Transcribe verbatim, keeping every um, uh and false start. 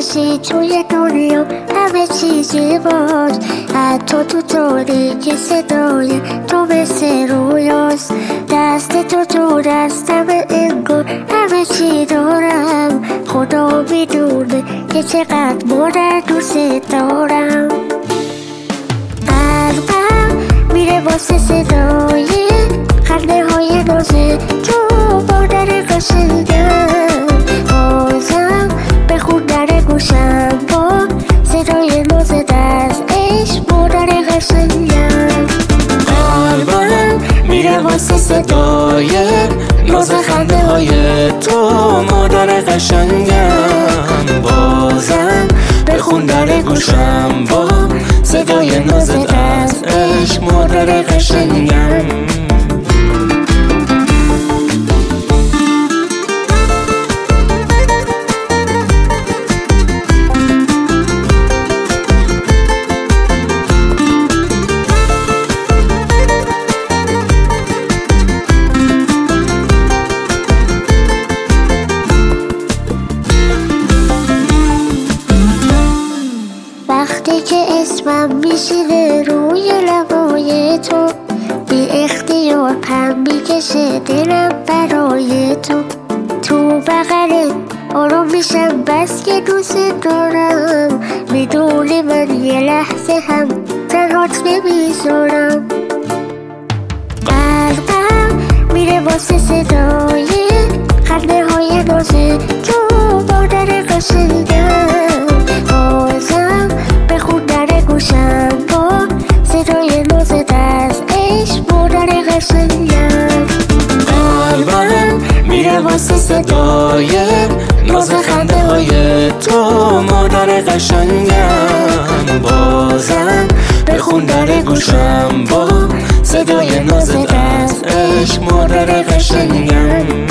باشی توی دنیا همه چیزی باش، حتی تو تاریکی صدای تو مثل رویاست. دست تو تو دستم انگار همه چی دارم، خدا میدونه که چقدر مادر دوست دارم. قلبم میره واسه صدای خنده های ناز تو مادر قشنگم، بازم بخوندن گوشم با صدای ناز دست عشق مادر قشنگم. قلبم میره واسه صدای ناز خنده های تو مادر قشنگم، بازم بخوندن گوشم با صدای ناز دست عشق مادر قشنگم. وقتی که اسمم میشینه روی لبای تو، بی اختیار پم میکشه دلم برای تو. تو بغلت آروم میشم بس که دوست دارم، میدونی من یه لحظه هم تنهات نمیذارم. قلبم میره واسه صدای خنده های ناز تو مادر قشنگم، بازم بخوندن گوشم با صدای ناز دست عشق مادر قشنگم. قلبم میره واسه صدای ناز خنده های تو مادر قشنگم، بازم بخوندن گوشم با صدای ناز دست عشق مادر قشنگم.